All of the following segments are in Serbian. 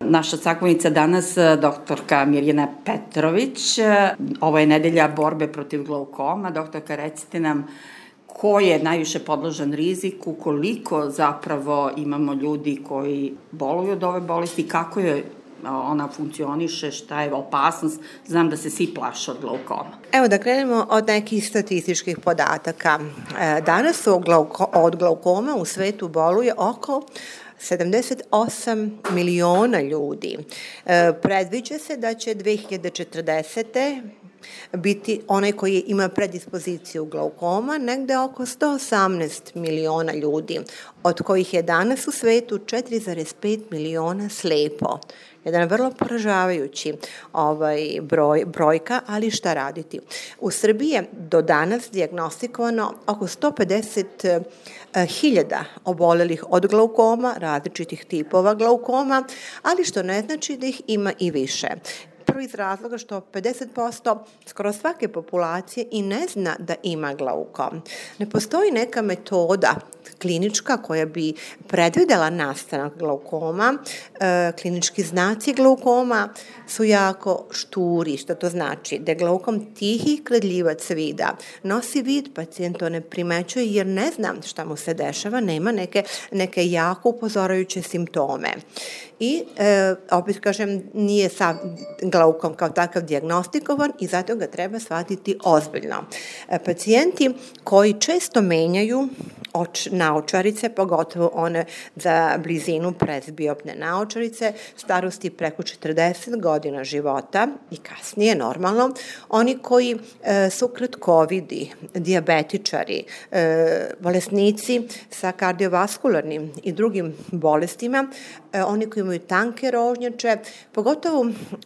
naša sagovornica danas, doktorka Mirjana Petrović. Ovo je nedelja borbe protiv glaukoma. Doktorka, recite nam ko je najviše podložan riziku, koliko zapravo imamo ljudi koji boluju od ove bolesti, kako je ona funkcioniše, šta je opasnost. Znam da se svi plaše od glaukoma. Evo da krenemo od nekih statističkih podataka. Danas od glaukoma u svetu boluje oko 78 miliona ljudi. Predviđa se da će 2040. biti onaj koji ima predispoziciju glaukoma, negde oko 118 miliona ljudi, od kojih je danas u svetu 4,5 miliona slepo. Jedan vrlo poražavajući brojka, ali šta raditi? U Srbiji je do danas dijagnostikovano oko 150.000 obolelih od glaukoma, različitih tipova glaukoma, ali što ne znači da ih ima i više. Prvo iz razloga što 50% skoro svake populacije i ne zna da ima glaukom. Ne postoji neka metoda klinička koja bi predvidela nastanak glaukoma. Klinički znaci glaukoma su jako šturi, što to znači da je glaukom tihi kradljivac vida. Nosi vid, pacijent to ne primećuje jer ne zna šta mu se dešava, nema neke jako upozorajuće simptome. I, opet kažem, nije sav glaukom kao takav dijagnostikovan i zato ga treba shvatiti ozbiljno. Pacijenti koji često menjaju naočarice, pogotovo one za blizinu presbiopne naočarice, starosti preko 40 godina života i kasnije, normalno, oni koji su kratkovidi, dijabetičari, bolesnici sa kardiovaskularnim i drugim bolestima, oni koji imaju tanke rožnjače, pogotovo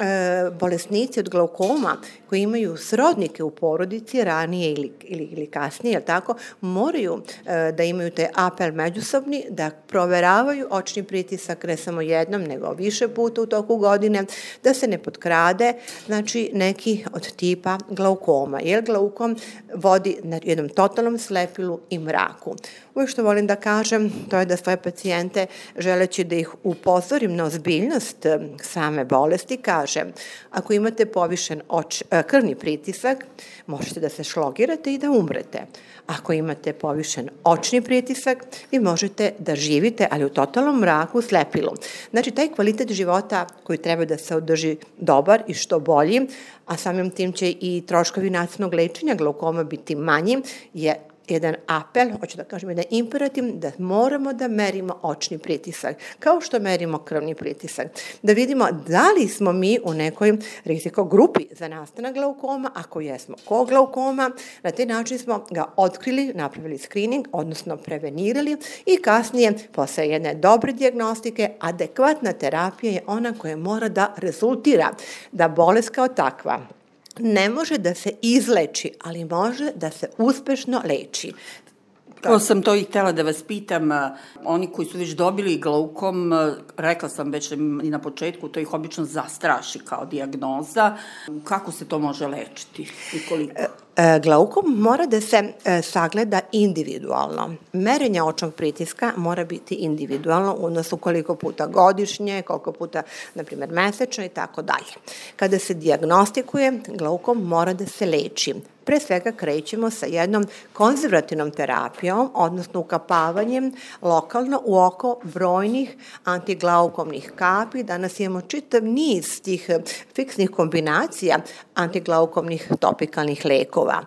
bolesnici od glaukoma koji imaju srodnike u porodici ranije ili kasnije, jel tako, moraju da imaju taj apel međusobni, da proveravaju očni pritisak ne samo jednom, nego više puta u toku godine, da se ne potkrade, znači neki od tipa glaukoma, jer glaukom vodi na jednom totalnom slepilu i mraku. Uvijek što volim da kažem, to je da svoje pacijente, želeći da ih upozorim na ozbiljnost same bolesti, kažem, ako imate povišen krvni pritisak, možete da se šlogirate i da umrete. Ako imate povišen očni pritisak, vi možete da živite, ali u totalnom mraku, u slepilu. Znači, taj kvalitet života koji treba da se održi dobar i što bolji, a samim tim će i troškovi nacionalnog lečenja glaukoma biti manji, je jedan apel, hoću da kažem, jedan imperativ da moramo da merimo očni pritisak, kao što merimo krvni pritisak, da vidimo da li smo mi u nekoj riziko grupi za nastanak glaukoma, ako jesmo ko glaukoma, na taj način smo ga otkrili, napravili screening, odnosno prevenirali i kasnije, posle jedne dobre dijagnostike, adekvatna terapija je ona koja mora da rezultira da bolest kao takva ne može da se izleči, ali može da se uspešno leči. Ko sam to i htela da vas pitam, oni koji su već dobili glaukom, rekla sam već i na početku, to ih obično zastraši kao dijagnoza. Kako se to može lečiti i koliko? Glaukom mora da se sagleda individualno. Merenje očnog pritiska mora biti individualno, odnosno koliko puta godišnje, koliko puta, na primjer, mesečno i tako dalje. Kada se dijagnostikuje, glaukom mora da se leči. Pre svega krećemo sa jednom konzervativnom terapijom, odnosno ukapavanjem lokalno u oko brojnih antiglaukomnih kapi. Danas imamo čitav niz tih fiksnih kombinacija antiglaukomnih topikalnih lekova.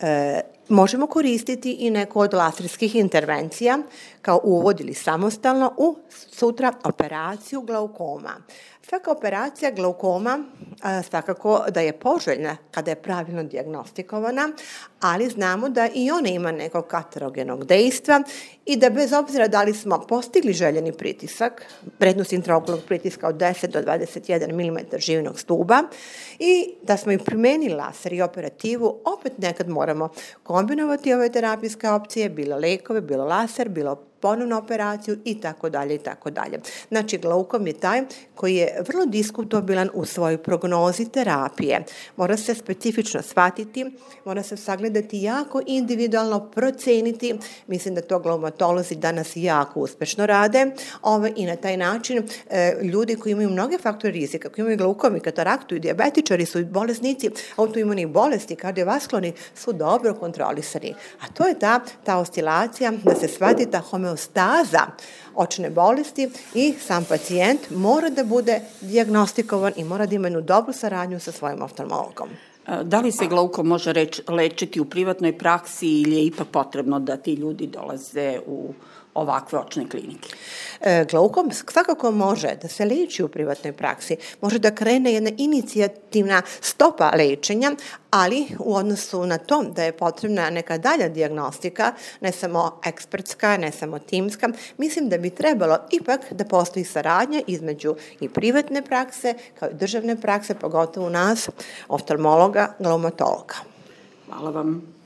Možemo koristiti i neko od laserskih intervencija kao uvod ili samostalno u sutra operaciju glaukoma. Svaka operacija glaukoma svakako da je poželjna kada je pravilno dijagnostikovana, ali znamo da i ona ima nekog kancerogenog dejstva i da bez obzira da li smo postigli željeni pritisak, vrednost intraokularnog pritiska od 10 do 21 mm živnog stuba i da smo i primenili laser i operativu, opet nekad moramo kombinovati ove terapijske opcije, bilo lekove, bilo laser, bilo ponovnu operaciju i tako dalje i tako dalje. Znači, glaukom je taj koji je vrlo diskutabilan u svojoj prognozi terapije. Mora se specifično shvatiti, mora se sagledati jako individualno, proceniti. Mislim da to glaumatolozi danas jako uspešno rade i na taj način ljudi koji imaju mnoge faktore rizika, koji imaju glaukom i kataraktu i dijabetičari su i bolesnici, autoimunih bolesti, kardiovaskularni su dobro kontrolisani. A to je ta oscilacija da se shvati ta homeostaza očne bolesti i sam pacijent mora da bude dijagnostikovan i mora da ima jednu dobru saradnju sa svojim oftalmologom. Da li se glaukom može lečiti u privatnoj praksi ili je ipak potrebno da ti ljudi dolaze u ovakve očne klinike? Glaukom svakako može da se leči u privatnoj praksi, može da krene jedna inicijativna stopa lečenja, ali u odnosu na to da je potrebna neka dalja dijagnostika, ne samo ekspertska, ne samo timska, mislim da bi trebalo ipak da postoji saradnja između i privatne prakse kao i državne prakse, pogotovo nas, oftalmologa, glaumatologa. Hvala vam.